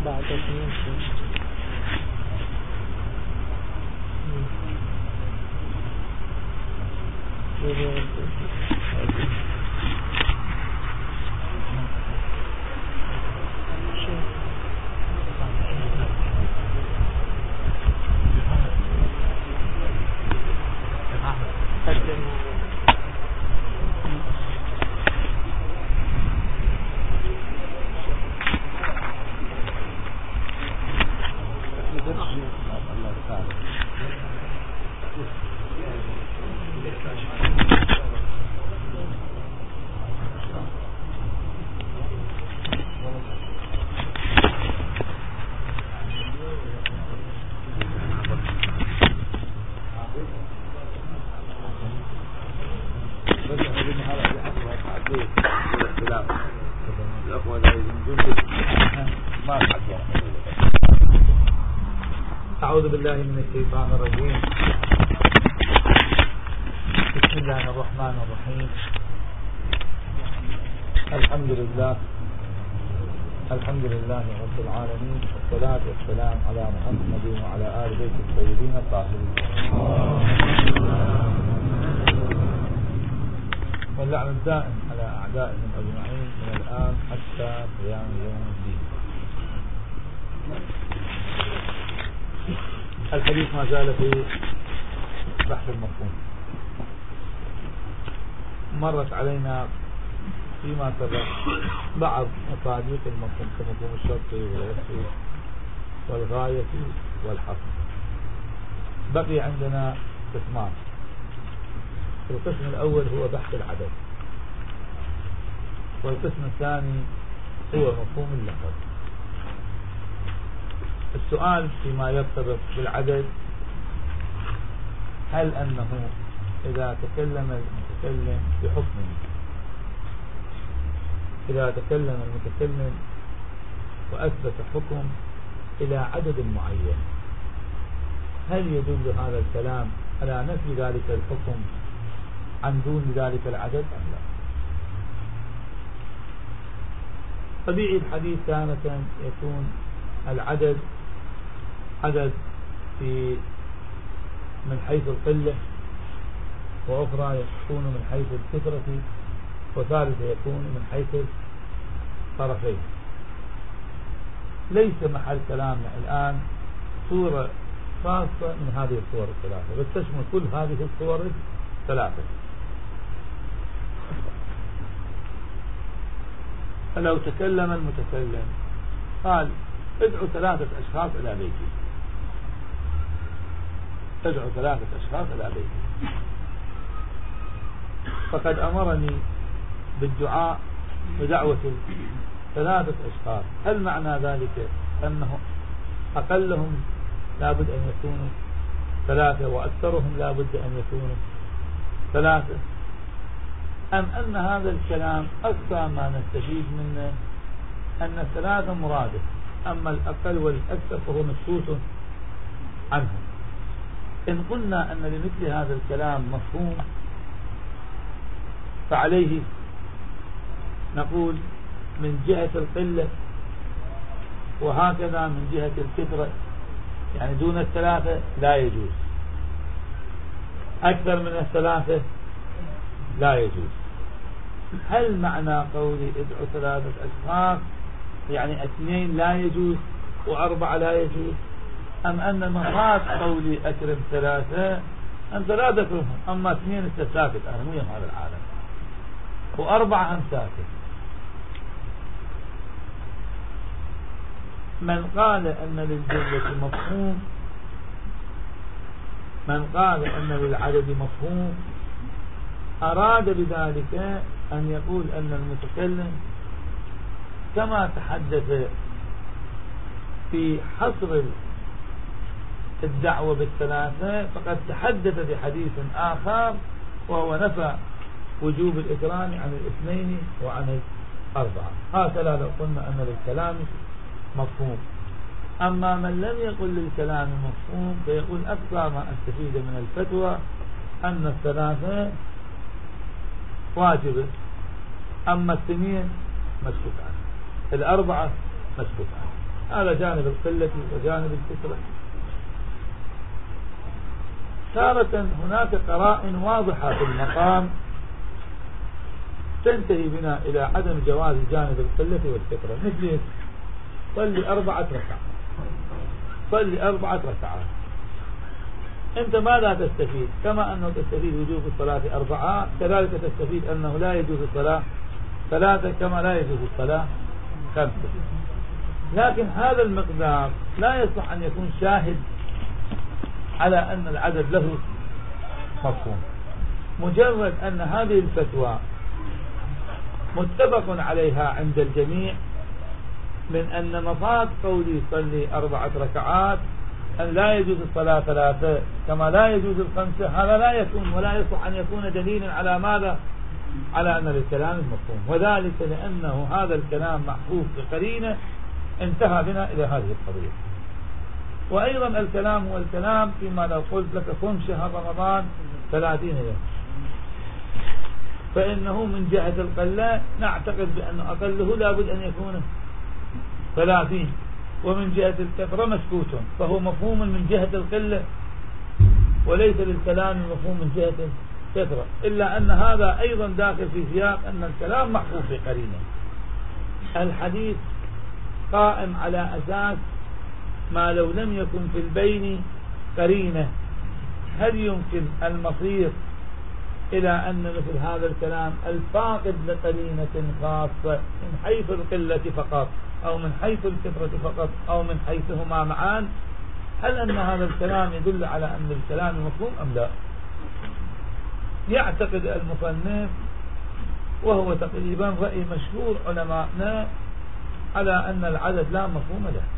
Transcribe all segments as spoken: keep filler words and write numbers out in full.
بعد اثنين أعوذ بالله من الشيطان الرجيم. بسم الله الرحمن الرحيم. الحمد لله الحمد لله رب العالمين، والصلاة والسلام على محمد وعلى آل بيت الطيبين الطاهرين، واللعن الدائم على أعدائهم أجمعين من الآن حتى قيام يوم الدين. الحديث ما زال في بحث المفهوم. مرت علينا فيما سبق بعض مصادق المفهوم كمفهوم الشرط والوصف والغاية والحصر. بقي عندنا قسمان. القسم الأول هو بحث العدد، والقسم الثاني هو مفهوم اللفظ. السؤال فيما يرتبط بالعدد: هل أنه إذا تكلم المتكلم بحكم إذا تكلم المتكلم وأثبت حكم إلى عدد معين، هل يدل هذا الكلام على نفي ذلك الحكم عن دون ذلك العدد أم لا؟ طبيعي الحديث تارة يكون العدد عدد في من حيث القلة، وأخرى يكون من حيث الكثرة، وثالثة يكون من حيث الطرفين. ليس محل كلامنا الآن صورة خاصة من هذه الصور الثلاثة، بل تشمل كل هذه الصور الثلاثة. فلو تكلم المتكلم قال: ادعو ثلاثة أشخاص إلى بيتي، ادعو ثلاثة أشخاص إلى بيتي، فقد أمرني بالدعاء بدعوة ثلاثة أشخاص. هل معنى ذلك أنه أقلهم لابد أن يكونوا ثلاثة وأكثرهم لابد أن يكونوا ثلاثة، أم أن هذا الكلام أكثر ما نستفيد منه أن الثلاثة مرادف، أما الأقل والأكثر فهو مسكوت عنه؟ إن قلنا أن لمثل هذا الكلام مفهوم، فعليه نقول من جهة القلة، وهكذا من جهة الكثرة، يعني دون الثلاثة لا يجوز، أكثر من الثلاثة لا يجوز. هل معنى قولي ادعو ثلاثة أشخاص يعني اثنين لا يجوز وأربعة لا يجوز، أم أن مراد قولي أكرم ثلاثة أن ثلاثة أكرمهم، أما اثنين استساكت أنا مو يوم هذا العالم، وأربعة هم ساكت؟ من قال أن للجملة مفهوم، من قال أن للعدد مفهوم، أراد بذلك أن يقول أن المتكلم كما تحدث في حصر الدعوة بالثلاثة فقد تحدث بحديث آخر وهو نفى وجوب الإكرام عن الاثنين وعن الأربعة. هكذا لو قلنا أن للكلام مفهوم. أما من لم يقل للكلام مفهوم فيقول أكثر ما أستفيد من الفتوى أن الثلاثة واجبة، أما الاثنين مسكوت عنه، الأربعة مسكوت عنه. هذا جانب القلة وجانب الكثرة. تارة هناك قرائن واضحة في المقام تنتهي بنا إلى عدم جواز جانب القلة والكثرة، مثل صلي أربعة ركعات، صلي أربعة ركعات، أنت ماذا تستفيد؟ كما أنه تستفيد وجوب الصلاة أربعة، كذلك تستفيد أنه لا يجوز الصلاة ثلاثة كما لا يجوز الصلاة خمسة. لكن هذا المقدار لا يصح أن يكون شاهد على أن العدد له مفهوم. مجرد أن هذه الفتوى متفق عليها عند الجميع من أن مفاد قولي صلي أربعة ركعات أن لا يجوز الصلاة ثلاثة كما لا يجوز الخمسة، هذا لا يكون ولا يصح أن يكون دليلا على ماذا؟ على أن الكلام المفهوم، وذلك لأنه هذا الكلام محفوظ بقرينة انتهى بنا إلى هذه القضية. وأيضا الكلام هو الكلام فيما لو قلت لك صم شهر رمضان ثلاثين يوم، فإنه من جهة القلة نعتقد بأن أقله لابد أن يكون ثلاثين، ومن جهة الكثرة مسكوت، فهو مفهوم من جهة القلة وليس للكلام مفهوم من جهة الكثرة، إلا أن هذا أيضا داخل في سياق أن الكلام محفوظ بقرينة. الحديث قائم على أساس ما لو لم يكن في البين قرينة، هل يمكن المصير إلى أن مثل هذا الكلام الفاقد لقرينة خاصة من حيث القلة فقط أو من حيث الكثرة فقط أو من حيثهما معان، هل أن هذا الكلام يدل على أن الكلام مفهوم أم لا؟ يعتقد المصنف، وهو تقريبا رأي مشهور علماءنا، على أن العدد لا مفهوم له،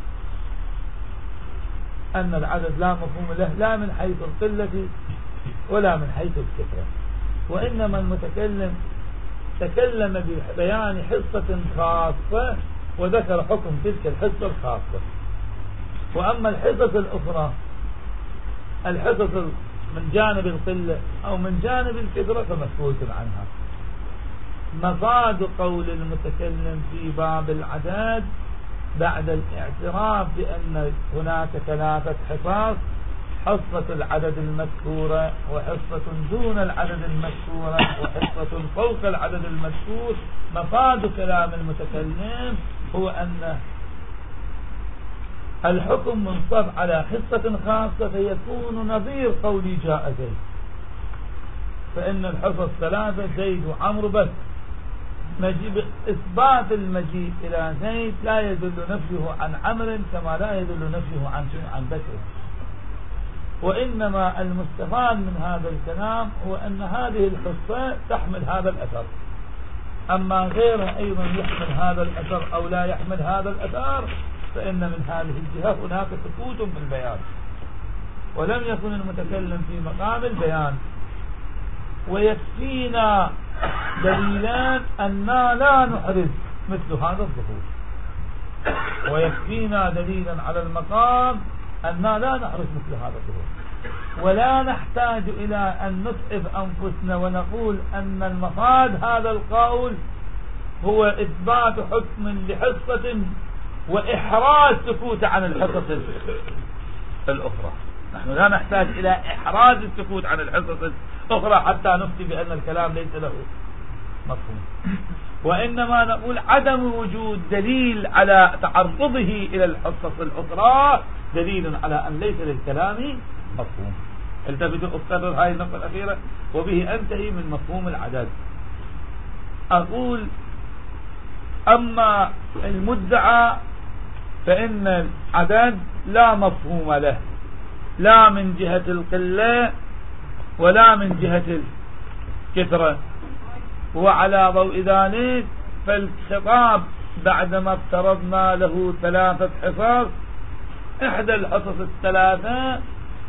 أن العدد لا مفهوم له لا من حيث القلة ولا من حيث الكثرة، وإنما المتكلم تكلم ببيان حصة خاصة وذكر حكم تلك الحصة الخاصة. وأما الحصص الأخرى، الحصص من جانب القلة أو من جانب الكثرة فمسكوت عنها. مفاد قول المتكلم في باب العدد بعد الاعتراف بأن هناك ثلاثة حصص، حصة العدد المذكورة وحصة دون العدد المذكورة وحصة فوق العدد المذكور، مفاد كلام المتكلم هو أن الحكم منصب على حصة خاصة فيكون نظير قولي جاء زيد، فإن الحصص ثلاثة زيد وعمر بس. مجيء إثبات المجيء إلى زيد لا يدل نفيه عن عمر كما لا يدل نفيه عن عن بكر، وإنما المستفاد من هذا الكلام هو أن هذه الحصة تحمل هذا الأثر، أما غيرها أيضا يحمل هذا الأثر أو لا يحمل هذا الأثر، فإن من هذه الجهة هناك سكوت في البيان، ولم يكن المتكلم في مقام البيان. ويكفينا دليلان أننا لا نحرز مثل هذا الظهور، ويكفينا دليلا على المقام أننا لا نحرز مثل هذا الظهور، ولا نحتاج إلى أن نتعب أنفسنا ونقول أن المفاد هذا القول هو إثبات حكم لحصة وإحراز سكوت عن الحصص الأخرى. نحن لا نحتاج إلى إحراز السكوت عن الحصص الأخرى حتى نفتي بأن الكلام ليس له مفهوم، وإنما نقول عدم وجود دليل على تعرضه إلى الحصص الأخرى دليل على أن ليس للكلام مفهوم. التفتوا أكرر هذه النقطة الأخيرة وبه أنتهي من مفهوم العدد. أقول أما المدعى فإن العدد لا مفهوم له لا من جهة القلة ولا من جهة الكثرة، وعلى ضوء ذلك فالخطاب بعدما افترضنا له ثلاثة حصص، إحدى الحصص الثلاثة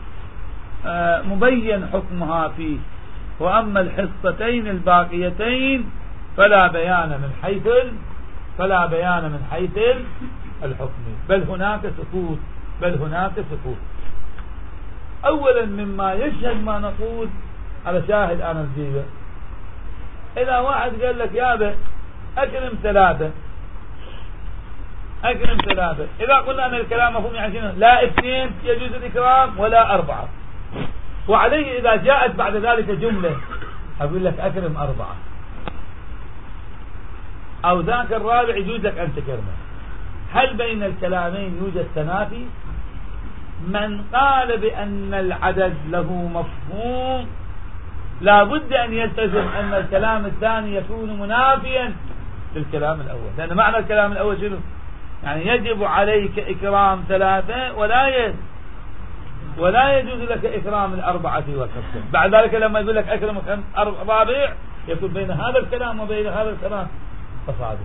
مبين حكمها فيه، وأما الحصتين الباقيتين فلا بيان من حيث فلا بيان من حيث الحكم، بل هناك سكوت بل هناك سكوت. أولا مما يشهد ما نقول على شاهد أنا الجيبة، إذا واحد قال لك يا ابا أكرم ثلاثة، أكرم ثلاثة. إذا قلنا أن الكلام مفهوم يعني شنو؟ لا اثنين يجوز الإكرام ولا أربعة. وعليه إذا جاءت بعد ذلك جملة أقول لك أكرم أربعة أو ذاك الرابع يجوز لك أن تكرمه. هل بين الكلامين يوجد تنافي؟ من قال بأن العدد له مفهوم لا بد أن يلتزم أن الكلام الثاني يكون منافيا للكلام الأول، لأن معنى الكلام الأول شنو؟ يعني يجب عليك إكرام ثلاثة ولا يجب ولا يجوز لك إكرام الأربعة والخمسة. بعد ذلك لما يقول لك أكرم رابع يكون بين هذا الكلام وبين هذا الكلام تصادم.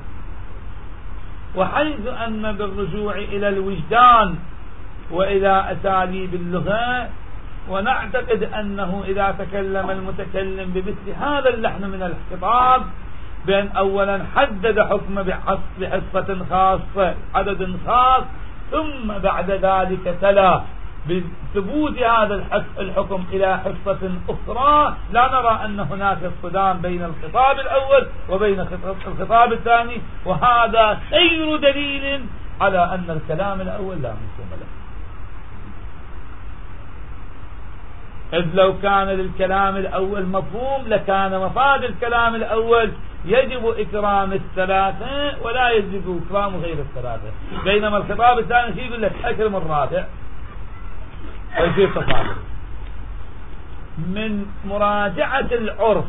وحيث أن بالرجوع إلى الوجدان وإلى أساليب اللغة، ونعتقد أنه إذا تكلم المتكلم بمثل هذا اللحن من الخطاب بأن أولا حدد حكم بحصة خاصة عدد خاص، ثم بعد ذلك تلا بثبوت هذا الحكم إلى حصة أخرى، لا نرى أن هناك اصطدام بين الخطاب الأول وبين الخطاب الثاني، وهذا خير دليل على أن الكلام الأول لا مفهوم له. إذ لو كان للكلام الأول مفهوم لكان مفاد الكلام الأول يجب إكرام الثلاثة ولا يجب إكرام غير الثلاثة، بينما الخطاب الثاني يقول لك أكرم الرابع ويصير تصادم. من مراجعة العرف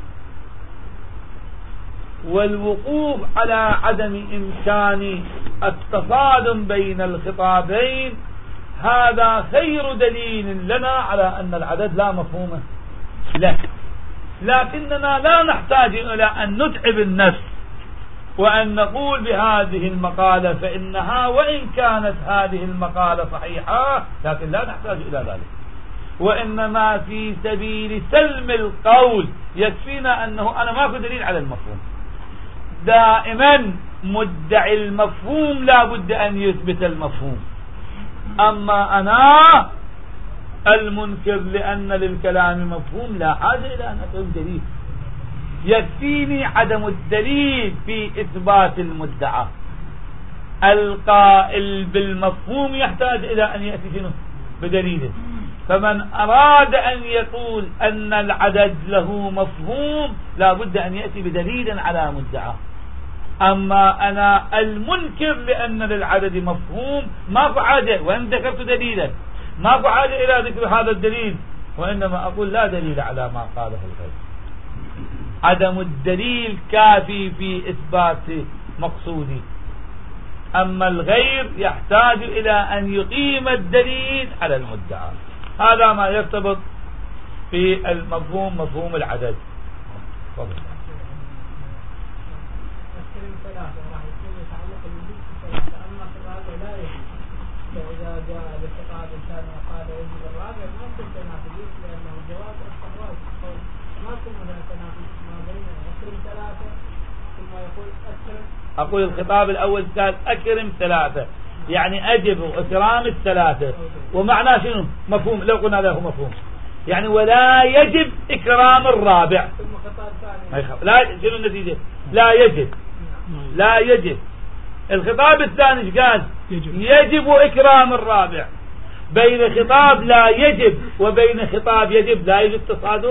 والوقوف على عدم إمكان التصادم بين الخطابين، هذا خير دليل لنا على أن العدد لا مفهوم له. لكننا لا نحتاج إلى أن نتعب النفس وأن نقول بهذه المقالة فإنها وإن كانت هذه المقالة صحيحة لكن لا نحتاج إلى ذلك، وإنما في سبيل سلم القول يكفينا أنه أنا ماكو دليل على المفهوم. دائما مدعي المفهوم لا بد أن يثبت المفهوم، أما أنا المنكر لأن للكلام مفهوم لا حاجة إلى أن أقول دليل، يكفيني عدم الدليل في إثبات المدعى. القائل بالمفهوم يحتاج إلى أن يأتي شنو؟ بدليل. فمن أراد أن يقول أن العدد له مفهوم لا بد أن يأتي بدليل على مدعى. أما أنا المنكر لأن للعدد مفهوم ما فعاده، وإن ذكرت دليلا ما فعاده إلى ذكر هذا الدليل، وإنما أقول لا دليل على ما قاله الغير. عدم الدليل كافي في إثبات مقصودي، أما الغير يحتاج إلى أن يقيم الدليل على المدعى. هذا ما يرتبط في المفهوم مفهوم العدد. فضل. فإذا جاء بالخطاب الإنسان وقال يجب الرابع ما يكون تنافي، لأنه الجواب الخطاب ما يكون هناك تنافي ما بين أكرم ثلاثة ثم يقول أكرم. أقول الخطاب الأول قال أكرم ثلاثة يعني أجب إكرام الثلاثة، ومعناه شنو؟ مفهوم. لو قلنا له مفهوم يعني ولا يجب إكرام الرابع. ثم خطاب ثاني لا شنو النتيجة؟ لا يجب لا يجب. الخطاب الثاني ايش قال؟ يجب إكرام الرابع. بين خطاب لا يجب وبين خطاب يجب لا يجب تصادم.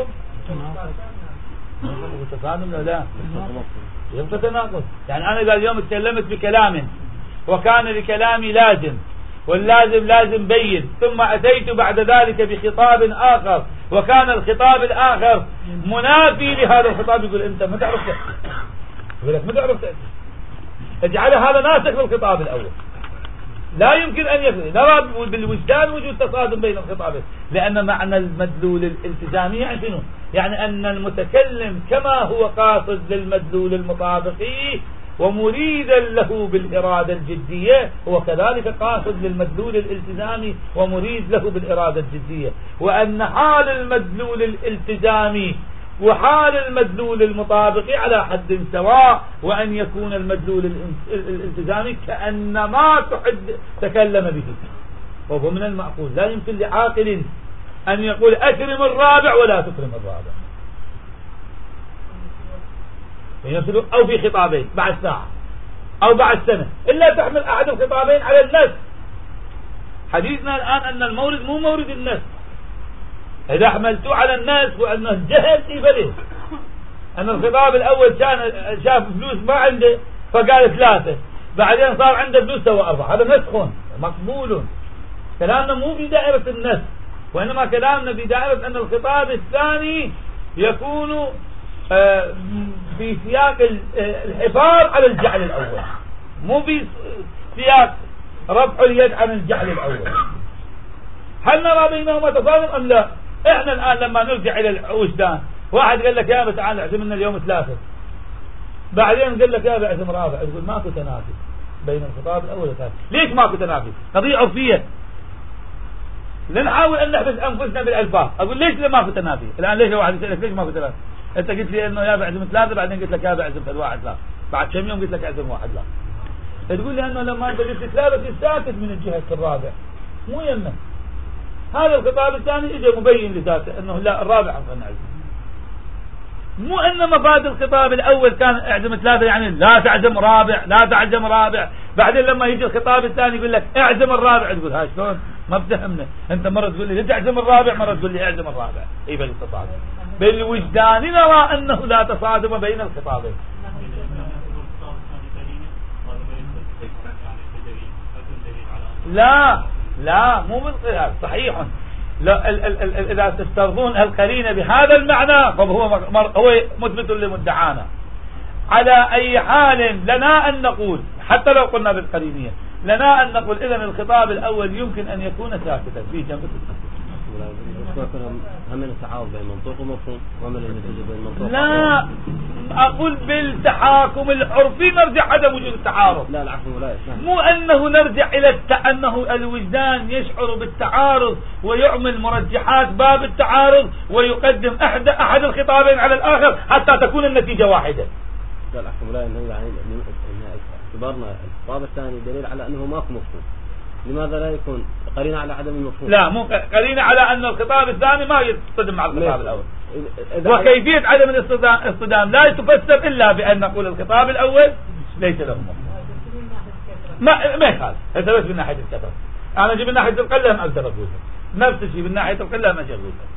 تصادم لا لا يبقى تناقض. يعني أنا إذا اليوم تكلمت بكلام وكان لكلامي لازم واللازم لازم بين، ثم أتيت بعد ذلك بخطاب آخر وكان الخطاب الآخر منافي لهذا الخطاب، يقول أنت ما تعرف يقول لك ما تعرف اجعل هذا ناسخ للخطاب الأول. لا يمكن أن يكون نرى بالوجدان وجود تصادم بين الخطابين، لأن معنى المدلول الالتزامي يعني شنو؟ يعني أن المتكلم كما هو قاصد للمدلول المطابقي ومريدا له بالإرادة الجدية هو كذلك قاصد للمدلول الالتزامي ومريد له بالإرادة الجدية، وأن حال المدلول الالتزامي وحال المدلول المطابق على حد سواء، وأن يكون المدلول الالتزامي كأنما تكلم به، وهو من المعقول. لا يمكن لعاقل أن يقول أكرم الرابع ولا تكرم الرابع، أو في خطابين بعد ساعة أو بعد سنة، إلا تحمل أحد الخطابين على النسخ. حديثنا الآن أن المورد مو مورد النسخ. إذا حملتوه على النسخ وأنه الجهل في بلد أن الخطاب الأول كان شاف فلوس ما عنده فقال ثلاثة، بعدين صار عنده فلوس سوى أربعة، هذا نسخ مقبول. كلامنا مو في دائرة النسخ، وإنما كلامنا في دائرة أن الخطاب الثاني يكون في سياق الحفاظ على الجعل الأول، مو في سياق رفع اليد عن الجعل الأول. هل نرى بينهما تصادم أم لا؟ إحنا الآن لما نرجع إلى الوجدان، واحد قال لك يا أبا تعال اعزم لنا اليوم ثلاثة، بعدين قال لك يا أبا اعزم رابع، تقول ماكو تنافي بين الخطاب الأول والثاني. ليش ماكو تنافي؟ قضية عرفية، لنحاول أن نحبس أنفسنا بالألفاظ. أقول ليش ماكو تنافي؟ الآن ليش واحد يسألك ليش ماكو تنافي؟ أنت قلت لي إنه يا أبا اعزم ثلاثة، بعدين قلت لك يا أبا اعزم واحد لا، بعد كم يوم قلت لك اعزم واحد لا. تقول لي أنه لما أنت قلت ثلاثة تساكت من الجهة الرابع، مو يمه. هذا الخطاب الثاني اجى مبين لذاته انه لا الرابع افضل نعزم، مو ان مفاد الخطاب الاول كان اعزم ثلاثه يعني لا تعزم رابع لا تعزم رابع، بعدين لما يجي الخطاب الثاني يقول لك اعزم الرابع، تقول ها شلون؟ ما بتفهمنا. انت مره تقول لي تعزم الرابع، مره تقول لي اعزم الرابع. اي بالتصادم بالوجدان نرى انه لا تصادم بين الخطابين. لا لا مو بالقياس صحيح. لا ال ال ال إذا تفترضون القرينة بهذا المعنى فهو هو مثبت لمدعانا. على أي حال لنا أن نقول حتى لو قلنا بالقرينية لنا أن نقول إذن الخطاب الأول يمكن أن يكون ساكتا في جنب هم من التعارض بين منطوق ومفهوم ومن النتيجة بين منطوق. لا أقول بالتحاكم العرفي نرجع عدم وجود التعارض. لا العفو لا يسمح. مو أنه نرجع إلى الت... أنه الوجدان يشعر بالتعارض ويعمل مرجحات باب التعارض ويقدم أحد أحد الخطابين على الآخر حتى تكون النتيجة واحدة. لا العفو لا إنه يعني اعتبارنا الخطاب الثاني دليل على أنه ماكو مفهوم. لماذا لا يكون قرينة على عدم المفهوم؟ لا مو قرينة على أن الخطاب الثاني ما يصطدم مع الخطاب الأول. وكيفية عدم الاصطدام لا تفسر إلا بأن نقول الخطاب الأول ليس له مفهوم. ما ما يخالف هذا بس من ناحية الكثرة. أنا أجي من ناحية القلة ما أقدر أقولها، نفس الشيء من ناحية القلة ما أقدر أقولها.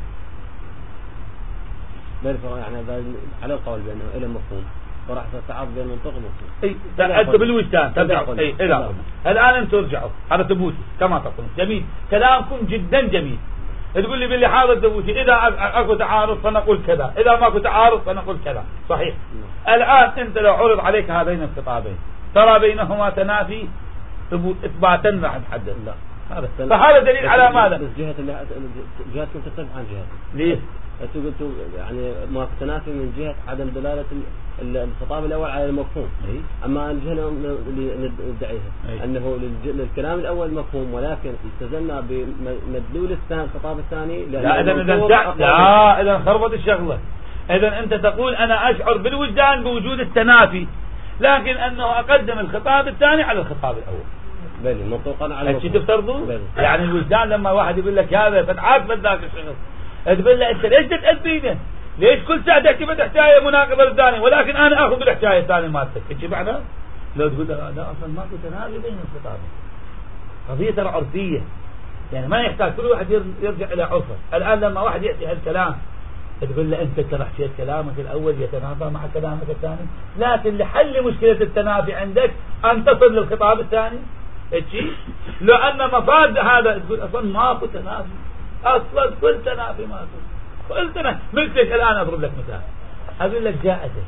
بالفرق يعني على القول بأنه إلى مفهوم وراح تتعارض بين منطق ومفهوم. اي انت بالوجدان ترجعوا. اي الى الان انتم ارجعوا هذا ثبوتي كما تقولون. جميل كلامكم جدا جميل. تقول لي باللي حاضر ثبوتي اذا اكو تعارض فنقول كذا، اذا ماكو تعارض فنقول كذا. صحيح. الان انت لو عرض عليك هذين الخطابين ترى بينهما تنافي ثبوت اثباتا راح نحدد. لا هذا فهذا دليل على ماذا؟ بس جهه جهتكم تختلف عن جهه. ليه؟ انتم قلتوا يعني ما في تنافي من جهه عدم دلاله الخطاب الاول على المفهوم. أي. اما الجهه اللي ندعيها انه للكلام الاول مفهوم ولكن التزمنا بمدلول الثاني الخطاب الثاني. لا اذا اذا لا اذا خربت الشغله. اذا انت تقول انا اشعر بالوجدان بوجود التنافي لكن انه اقدم الخطاب الثاني على الخطاب الاول. بلي منطوقا على المفهوم. تفترضوا يعني الوجدان لما واحد يقول لك هذا فتعاقب ذاك الشخص تقول له انت ليش تتأذينه؟ ليش كل ساعة تحكي بحكاية مناقضة للثاني ولكن انا اخذ بالحكاية الثانية مالتك؟ ايش معنى؟ لو تقول لا اصلا ماكو تنافي بين الخطابين. قضية ترى عرفية يعني ما يحتاج كل واحد يرجع الى عرفه. الان لما واحد يأتي هالكلام تقول له انت ترى حكيت كلامك الاول يتنافى مع كلامك الثاني، لكن لحل مشكلة التنافي عندك ان تصل للخطاب الثاني. ايش؟ لو ان مفاد هذا تقول اصلا ماكو تنافي، اصلا كل تنافي ماكو كل تنافي. مثلك الان اضرب لك مثال اقول لك جاء زيد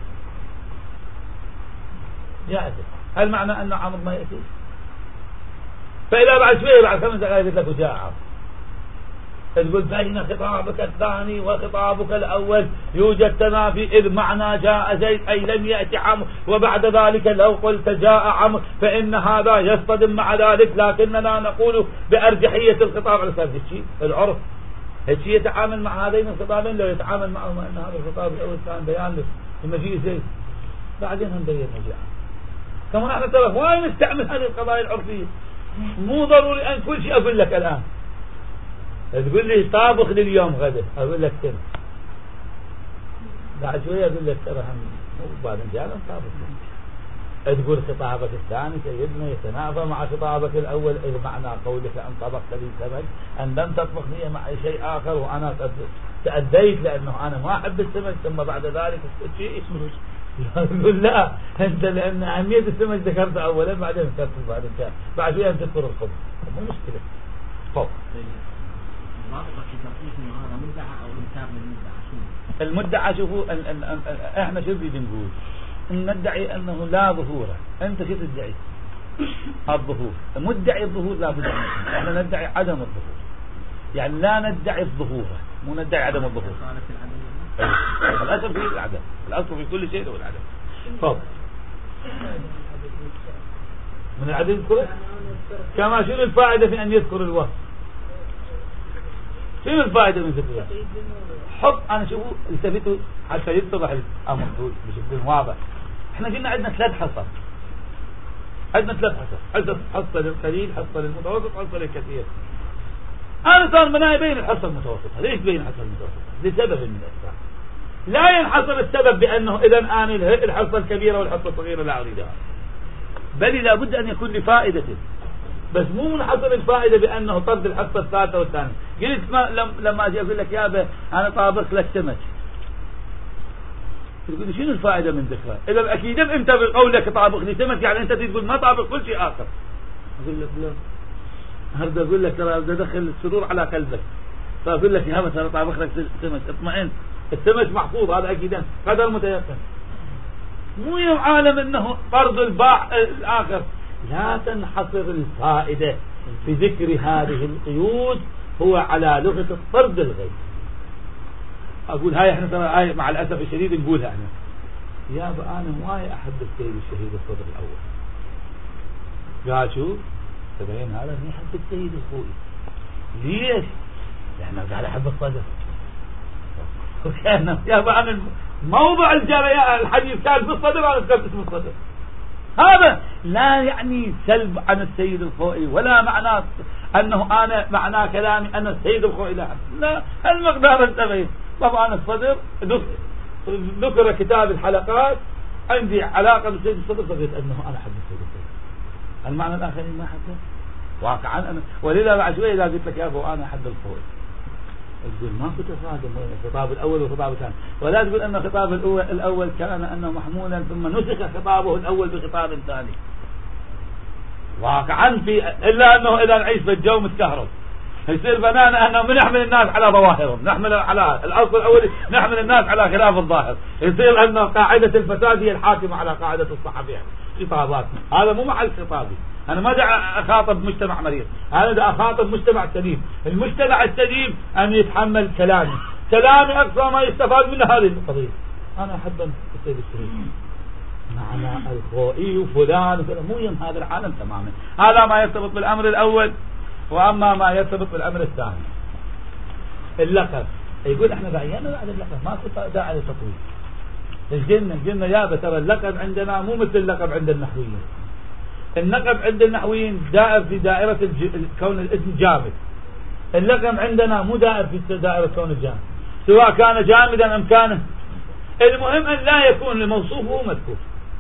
جاء زيد، هل معنى ان عمرو ما ياتي؟ فاذا بعد شويه بعد خمس دقائق قلت لك وجاء عمرو تقول بين خطابك الثاني وخطابك الأول يوجد تنافي إذ معنى جاء زيد أي لم يأتي عمرو، وبعد ذلك لو قلت جاء عمرو فإن هذا يصطدم مع ذلك، لكننا نقول بأرجحية الخطاب على سبيل الشيء العرف. الشيء يتعامل مع هذين الخطابين لو يتعامل معهما أن هذا الخطاب الأول كان بيان لمجيء زيد بعدين هم بيان مجيء كما نحن ترى وين نستعمل هذه القضايا العرفية. مو ضروري أن كل شيء أقول لك الآن تقول لي طابخ لليوم غدا اقول لك كم بعد شويه اقول لك ترى هم بعد انجالا طابخ تقول خطابك الثاني سيدنا يتنافى مع خطابك الأول، إذ معنى قولك أن طبخت لي سمك أن لم تطبخ لي معي شيء آخر وأنا قد تأديت لأنه أنا ما أحب السمك، ثم بعد ذلك شيء اسمه يقول لا أنت لأن أهمية السمك ذكرت أولا بعدين ذكرت بعد كده بعد شوية تذكر الخبز، مو مشكلة. طب المدعى شوفوا احنا شو بدي نقول؟ ندعي انه لا ظهوره، انت شو تدعي؟ الظهور. مدعي الظهور لا بد منه، احنا ندعي عدم الظهور، يعني لا ندعي الظهور مو ندعي عدم الظهور. الاصل في العدم، الاصل في كل شيء هو العدم. طب من العدم يذكره كما شنو الفائده في ان يذكر الوصف؟ شنو الفائده من ذكره؟ حط انا شوفوا التفتوا حتى يتضح الامر بشكل واضح. احنا قلنا عندنا ثلاث حصص، عندنا ثلاث حصص، حصه للقليل، حصه للمتوسط، حصه للكثير. انا صار مناي بين الحصه المتوسطه. ليش بين الحصه المتوسطه؟ لسبب من الاسباب. لا ينحصر السبب بانه اذا انا الحصه الكبيره والحصه الصغيره لا اريدها، بل لابد ان يكون لفائده، بس مو منحصر الفائده بانه طرد الحصه الثالثه والثانيه. قلت ما لما اجي اقول لك يابا انا طابخ لك سمك، تقول لي شنو الفائده من ذكرها؟ اذا اكيد انت بقولك طابخ لي سمك يعني انت تقول ما طابخ كل شيء اخر. اقول لك لا، هرد اقول لك ترى بدي ادخل السرور على قلبك، فاقول لك يا مثلا طابخ لك سمك اطمئن، السمك محفوظ هذا اكيد قدر متيقن، مو يوم عالم انه طرد الباع الاخر. لا تنحصر الفائده في ذكر هذه القيود هو على لغه الطرد الغير. اقول هاي احنا ترى هاي مع الاسف الشديد نقولها احنا، يا انا واي احب السيد الشهيد الصدر الاول. قال شو تبين هذا ما يحب السيد الخوئي. ليش؟ لأنه قال أحب الصدر. وكان يا أنا موضع الجريان الحديث كان في الصدر، أنا ذكرت اسم الصدر. هذا لا يعني سلب عن السيد الخوئي، ولا معناه أنه أنا معناه كلامي أن السيد الخوئي لا لا المقدار التبين. طبعا الصدر ذكر كتاب الحلقات عندي علاقة بالسيد الصدر، فقلت أنه أنا أحب السيد الخوئي. المعنى الآخرين ما حبه واقعا أنا، ولذا بعد شوية إذا قلت لك يا أبو أنا أحب الخوئي تقول ما كنت تصادم بين الخطاب الأول والخطاب الثاني، ولا تقول أن الخطاب الأول, الأول كان أنه محمولا ثم نسخ خطابه الأول بخطاب ثاني واقعا في، إلا أنه إذا نعيش في الجو متكهرب يصير بنانا أنه بنحمل الناس على ظواهرهم، نحمل على الأصل الأول نحمل الناس على خلاف الظاهر، يصير أن قاعدة الفساد هي الحاكمة على قاعدة الصحة يعني خطاباتنا. هذا مو محل خطابي، أنا ما دع أخاطب مجتمع مريض، أنا دع أخاطب مجتمع سليم. المجتمع السليم أن يتحمل كلامي، كلامي أقصى ما يستفاد من هذه القضية. أنا أحب أن أستيد السليم معنى الخوئي وفلان مو يم هذا العالم تماما. هذا ما يرتبط بالأمر الأول. وأما ما يرتبط بالأمر الثاني اللقب، يقول احنا بعيانا بعد اللقب ما كنت داعي للتطويل. الجنة الجنة يابا ترى اللقب عندنا مو مثل اللقب عند النحويين. اللقب عند النحويين دائر في دائرة كون الاسم جامد، اللقب عندنا مو دائر في دائرة كون الجامد، سواء كان جامدا أم كان، المهم أن لا يكون الموصوف مذكور.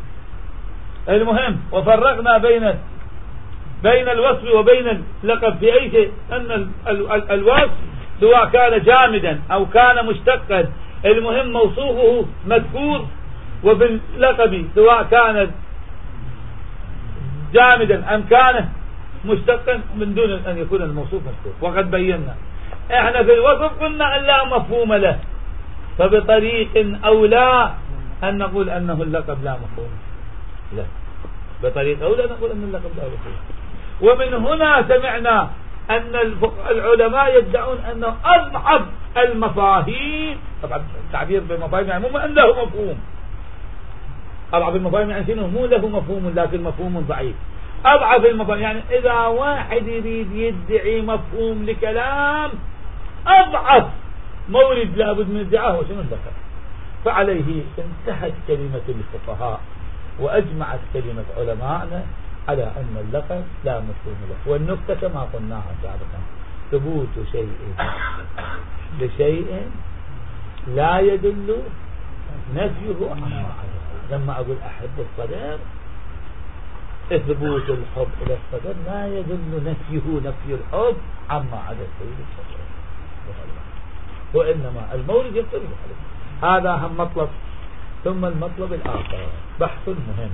المهم وفرقنا بين بين الوصف وبين اللقب في أي شيء، أن الوصف سواء كان جامدا أو كان مشتقا المهم موصوفه مذكور، وفي اللقب سواء كان جامدا أم كان مشتقا من دون أن يكون الموصوف مذكور. وقد بينا احنا في الوصف قلنا أن لا مفهوم له، فبطريق أو لا أن نقول أنه اللقب لا مفهوم لا، بطريق أو لا نقول أن اللقب لا مفهوم. ومن هنا سمعنا أن العلماء يدعون أنه أضعف المفاهيم، طبعا التعبير بالمفاهيم يعني مو أن له مفهوم، أضعف المفاهيم يعني شنو؟ مو له مفهوم لكن مفهوم ضعيف. أضعف المفاهيم يعني إذا واحد يريد يدعي مفهوم لكلام أضعف مورد لابد من ادعاه وشنو اللقب. فعليه انتهت كلمة الفقهاء وأجمعت كلمة علماءنا على أن اللقب لا مفهوم له. والنكتة كما قلناها سابقا ثبوت شيء لشيء لا يدل نفيه عما عدم. لما أقول أحب الصدر إثبوت الحب إلى القدر لا يدل نفيه نفي الحب عما عدا سيد الشرع، وإنما المورد يقتضي عليه. هذا هم مطلب. ثم المطلب الآخر بحث مهم،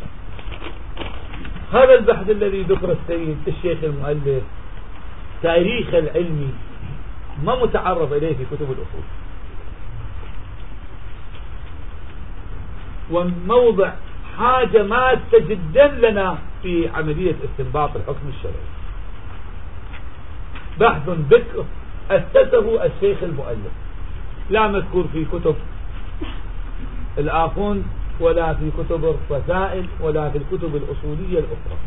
هذا البحث الذي ذكر السيد الشيخ المؤلف تاريخ العلمي ما متعرف إليه في كتب الأصول، وموضع حاجة ماسة جدا لنا في عملية استنباط الحكم الشرعي. بحث ذكر أسسه الشيخ المؤلف، لا مذكور في كتب الآخوند ولا في كتب الرسائل ولا في الكتب الأصولية الأخرى.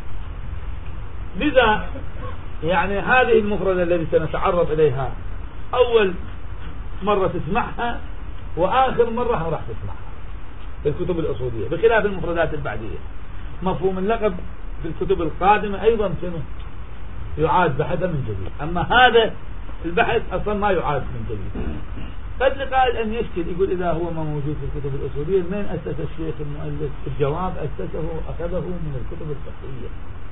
لذا يعني هذه المفردة التي سنتعرض إليها أول مرة تسمعها وآخر مرة راح تسمعها في الكتب الأصولية، بخلاف المفردات البعدية. مفهوم اللقب في الكتب القادمة أيضا شنو يعاد بحثا من جديد، أما هذا البحث أصلا ما يعاد من جديد. قد لقائل أن يشكل يقول إذا هو ما موجود في الكتب الأصولية من أسس الشيخ المؤلف؟ الجواب أسسه أخذه من الكتب الفقهية،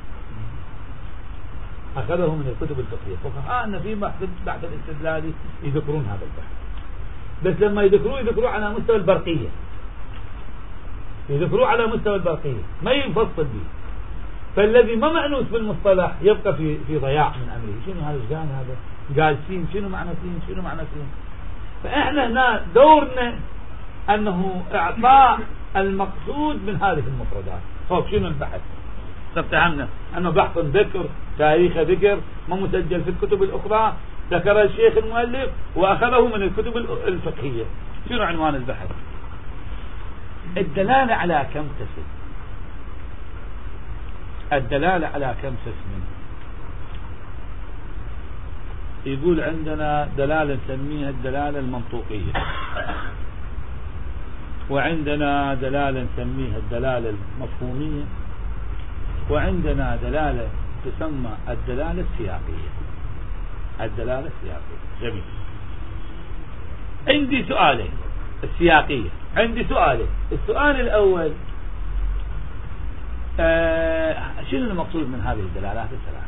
أخذه من الكتب الفقهية. فقهاء في بحث بحث الاستدلالي يذكرون هذا البحث، بس لما يذكروه يذكروه على مستوى البرقية، يذكروه على مستوى البرقية ما ينفصل به. فالذي ما معنوس بالمصطلح يبقى في في ضياع من أمره. شنو هذا الجان هذا قال سين، شنو معنى سين، شنو معنى سين. فإحنا هنا دورنا أنه إعطاء المقصود من هذه المفردات. طيب شنو البحث؟ فافتهمنا أنه بحث ذكر، تاريخ ذكر، ما مسجل في الكتب الأخرى، ذكر الشيخ المؤلف وأخذه من الكتب الفقهية. شنو عنوان البحث؟ الدلالة على كم قسم، الدلالة على كم قسم. يقول عندنا دلالة نسميها الدلالة المنطوقية، وعندنا دلالة نسميها الدلالة المفهومية، وعندنا دلالة تسمى الدلالة السياقية. الدلالة السياقية جميل. عندي سؤالين. السياقية عندي سؤالين. السؤال الأول آه شنو المقصود من هذه الدلالات الثلاث؟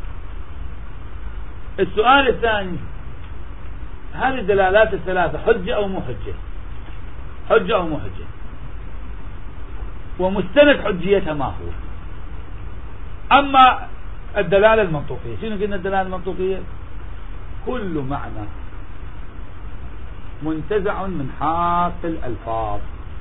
السؤال الثاني هذه الدلالات الثلاثة حجة أو مو حجة؟ حجة أو مو حجة؟ ومستند حجيتها ما هو؟ أما الدلالة المنطوقية شنو قلنا؟ الدلالة المنطوقية كل معنى منتزع من حاق الألفاظ،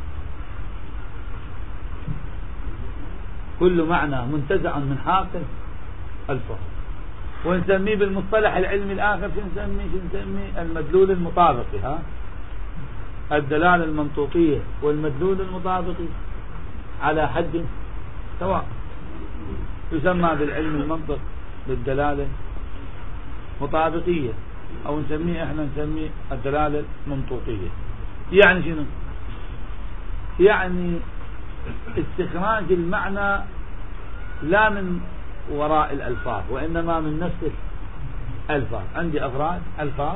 كل معنى منتزع من حاق الألفاظ. ونسميه بالمصطلح العلمي الآخر شو نسميه؟ شو نسميه؟ المدلول المطابقي. ها الدلالة المنطوقية والمدلول المطابقي على حد سواء، يسمى بالعلم المنطق بالدلالة مطابقية، أو نسميه احنا نسميه الدلالة المنطوقية. يعني شنو؟ يعني استخراج المعنى لا من وراء الألفاظ وإنما من نفس الألفاظ. عندي أفراد ألفاظ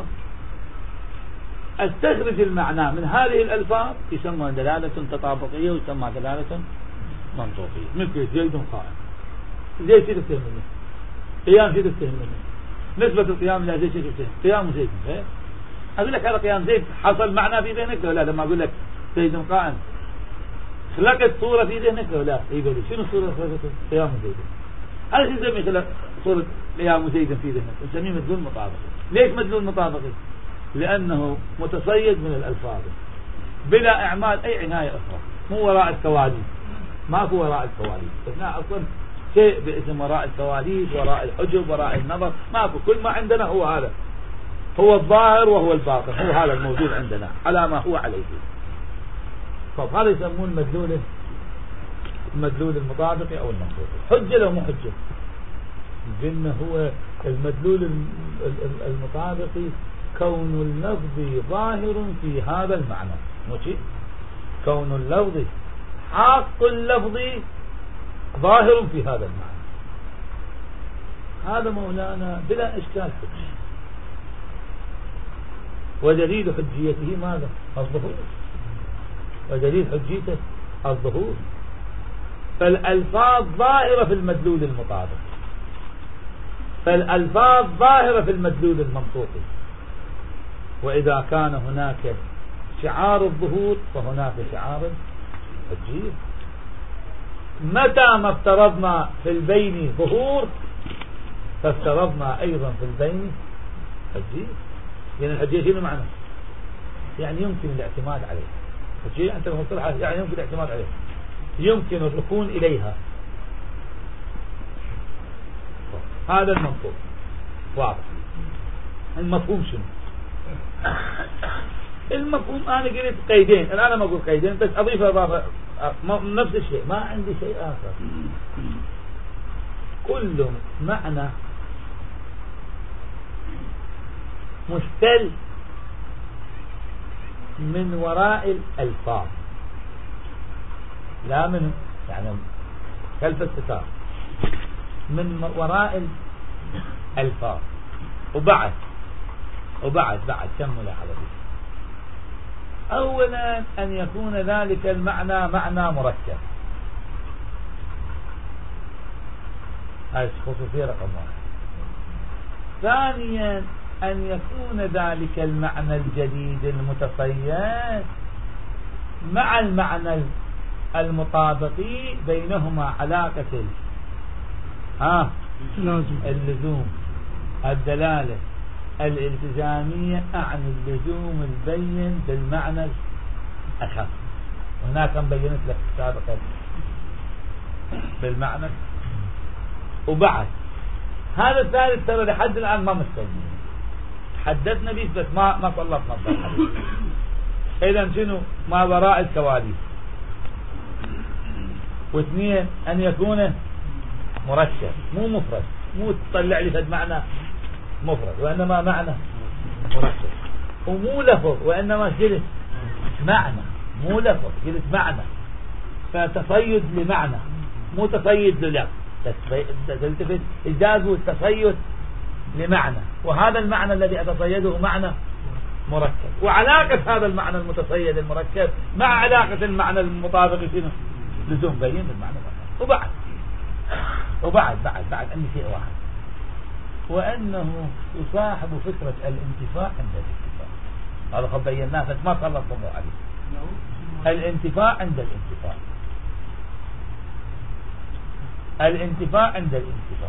استخرج المعنى من هذه الألفاظ، يسمى دلالة تطابقية ويسمى دلالة منطوقية. مثل زيد قائم، زيد شيء تفتهم منه، قيام شيء تفتهم منه، نسبة القيام إلى زيد شيء تفتهم، قيام زيد. أقول لك هذا قيام زيد حصل معنى في ذهنك ولا لا؟ لما أقول لك زيد قائم خلقت صورة في ذهنك ولا لا؟ يقول شنو الصورة خلقت؟ قيام زيد. هذا شيء نسميه خلق صورة قيام زيد في ذهنك، نسميه مدلول مطابقي. ليش مدلول مطابقي؟ لأنه متصيد من الألفاظ بلا إعمال أي عناية أخرى، مو وراء الكواليس. ما في وراء الكواليس، هنا أصلا شيء باسم وراء الكواليس، وراء الحجب، وراء النظر، ما في. كل ما عندنا هو هذا، هو الظاهر وهو الباطن، هو هذا الموجود عندنا على ما هو عليه. طب هذا يسمون المدلول المدلول المطابقي أو المنطوقي. حجة لو مو حجة؟ قلنا هو المدلول المطابقي كون اللفظ ظاهر في هذا المعنى، ماشي؟ كون اللفظ حق اللفظ ظاهر في هذا المعنى، هذا مولانا بلا إشكال حجة. ودليل حجيته ماذا؟ الظهور. ودليل حجيته الظهور. فالألفاظ ظاهرة في المدلول المطابق، فالألفاظ ظاهرة في المدلول المنطوقي. وإذا كان هناك شعار الظهور فهناك شعار التسجيل. متى ما افترضنا في البين ظهور فافترضنا أيضا في البين تسجيل. يعني الحجية شنو معنى؟ يعني يمكن الاعتماد عليه. الحجية أنت المصطلح يعني يمكن الاعتماد عليه، يمكن الركون إليها. هذا المنطوق واضح. المفهوم شنو؟ المفهوم أنا قلت قيدين، الآن أنا ما أقول قيدين بس أضيف إضافة نفس الشيء، ما عندي شيء آخر. كل معنى مستل من وراء الألفاظ، لا من يعني خلف الستار، من وراء الألفاظ. وبعد وبعد بعد كم ملاحظة دي. أولا أن يكون ذلك المعنى معنى مركب، هذه خصوصية رقم واحد. ثانيا أن يكون ذلك المعنى الجديد المتصيد مع المعنى المطابقي بينهما علاقة ها اللزوم، الدلالة الالتزامية عن اللزوم البين بالمعنى الأخف. هناك مبينت لك سابقا بالمعنى. وبعد هذا الثالث ترى لحد الآن ما مستلزم، حدثنا به بس ما ما صلفنا الحديث. إذا شنو ما وراء الكواليس. واثنين أن يكون مركب مو مفرد، مو تطلع لي فد معنى مفرد وإنما معنى مركب، ومو لفظ وإنما جلس معنى، مو لفظ جلس معنى، فتصيد لمعنى مو تصيد للفظ. تلتفت إجازه التصيد لمعنى، وهذا المعنى الذي أتصيده معنى مركب، وعلاقة هذا المعنى المتصيد المركب مع علاقة المعنى المطابق شنو؟ لزوم بين بالمعنى المركب. وبعد وبعد بعد بعد عندي شيء واحد، وأنه يصاحب فكرة الانتفاع عند الانتفاع. هذا قد بيناه بس ما صلت الضوء عليه. الانتفاع عند الانتفاع، الانتفاع عند الانتفاع.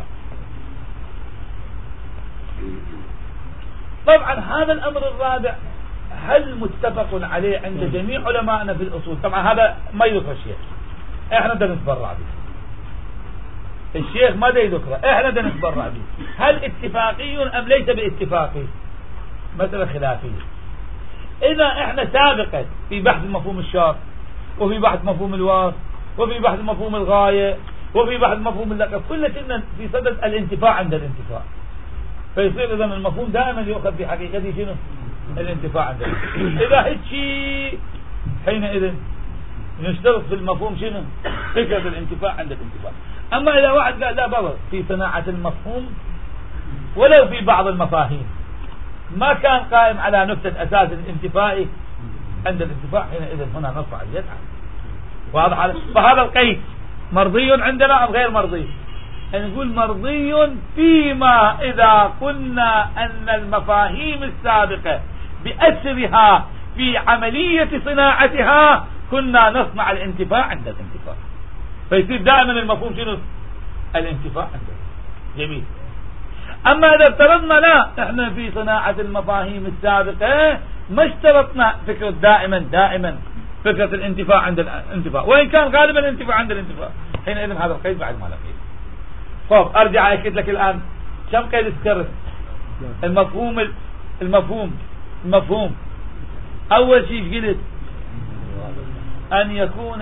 طبعا هذا الأمر الرابع هل متفق عليه عند جميع علمائنا في الأصول؟ طبعا هذا ما يذكر الشيخ، احنا بدنا نتبرع به. الشيخ ما دا يذكره، احنا بدنا نتبرع به. هل اتفاقي ام ليس باتفاقي؟ مسألة خلافية. اذا احنا سابقا في بحث مفهوم الشرط، وفي بحث مفهوم الوصف، وفي بحث مفهوم الغاية، وفي بحث مفهوم اللقب، كل كنا في صدد الانتفاع عند الانتفاع. فيصير اذا المفهوم دائما يؤخذ في حقيقته شنو؟ الانتفاع عند الانتفاع. اذا هيك شيء حينئذ نشترط في المفهوم شنو؟ فكرة الانتفاع عند الانتفاع. اما اذا واحد قال لا بابا في صناعة المفهوم ولو في بعض المفاهيم ما كان قائم على نكتة اساس الانتفاع عند الانتفاع، حينئذ هنا نصع اليد عنه. واضح؟ فهذا القيد مرضي عندنا ام غير مرضي؟ نقول مرضي فيما إذا قلنا أن المفاهيم السابقة بأسرها في عملية صناعتها كنا نصنع الانتفاع عند الانتفاع، فيصير دائما المفهوم شنو؟ الانتفاع عند الانتفاع. جميل. أما إذا افترضنا لا، احنا في صناعة المفاهيم السابقة ما اشترطنا فكرة دائما دائما فكرة الانتفاع عند الانتفاع، وإن كان غالبا الانتفاع عند الانتفاع، حينئذ هذا القيد بعد ما لقيه. طب ارجع اكد لك الان كم قيد ذكرت؟ المفهوم المفهوم المفهوم اول شيء قلت ان يكون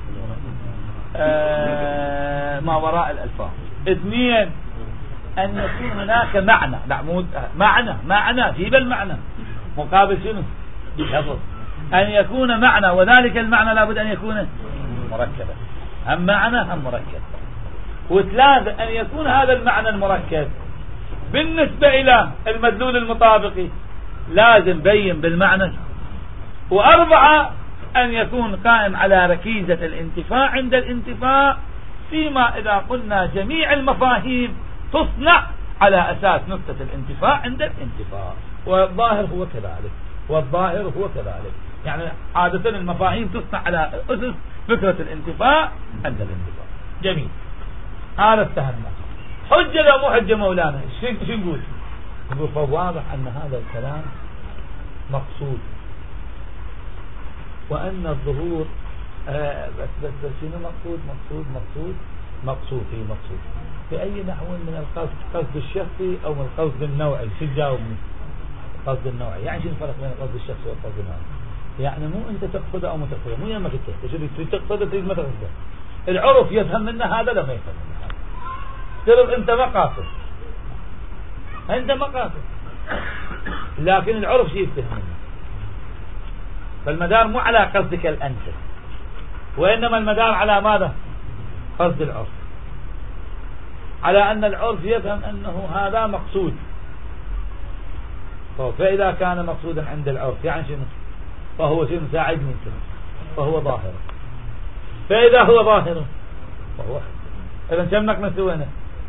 آه ما وراء الالفاظ. اثنين ان يكون هناك معنى، لا مو معنى معنى في بالمعنى مقابل شنو؟ لفظ. ان يكون معنى وذلك المعنى لابد ان يكون مركبا، هم معنى هم مركب. وثلاثة أن يكون هذا المعنى المركب بالنسبة إلى المدلول المطابقي لازم بين بالمعنى. وأربعة أن يكون قائم على ركيزة الانتفاع عند الانتفاع فيما إذا قلنا جميع المفاهيم تصنع على أساس نقطة الانتفاع عند الانتفاع، والظاهر هو كذلك، والظاهر هو كذلك. يعني عادة المفاهيم تصنع على أسس فكرة الانتفاع عند الانتفاع. جميل، هذا استهمنا. حجة لو مو حجة مولانا شو نقول؟ نقول فواضح أن هذا الكلام مقصود، وأن الظهور آه بس بس بس شنو مقصود مقصود مقصود مقصود في مقصود في أي نحو من القصد، قصد الشخصي أو من القصد النوعي؟ شو تجاوبني؟ القصد النوعي يعني شو الفرق بين القصد الشخصي والقصد النوعي؟ يعني مو أنت تقصده أو ما تقصده، مو يمك أنت شو تريد تقصده تريد ما تقصده. العرف يفهم منا هذا لا ما يفهم منا هذا. ترى أنت ما قاصد، أنت ما قاصد، لكن العرف شيء يفهم منه. فالمدار مو على قصدك الأنت، وإنما المدار على ماذا؟ قصد العرف، على أن العرف يفهم أنه هذا مقصود. فإذا كان مقصودا عند العرف يعني شنو؟ فهو شنو؟ ساعدني شنو؟ فهو ظاهر. فإذا هو ظاهر فهو حجة. إذا شمك نسوينا